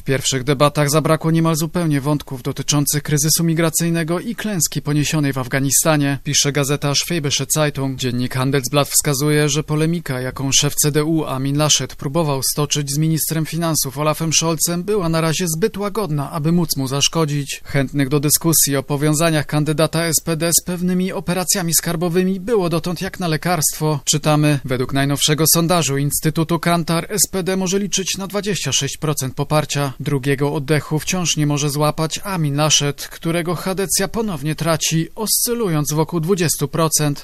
pierwszych debatach zabrakło niemal zupełnie wątków dotyczących kryzysu migracyjnego i klęski poniesionej w Afganistanie, pisze gazeta Schwäbische Zeitung. Dziennik Handelsblatt wskazuje, że polemika, jaką szef CDU Armin Laschet próbował stoczyć z ministrem finansów Olafem Scholzem, była na razie zbyt łagodna, aby móc mu zaszkodzić. Chętnych do dyskusji o powiązaniach kandydata SPD z pewnymi operacjami skarbowymi było dotąd jak na lekarstwo. Czytamy, według najnowszego sondażu Instytutu Kantar SPD może liczyć na 26% poparcia. Drugiego oddechu wciąż nie może złapać Armin Laschet, którego Hadecja ponownie traci, oscylując wokół 20%.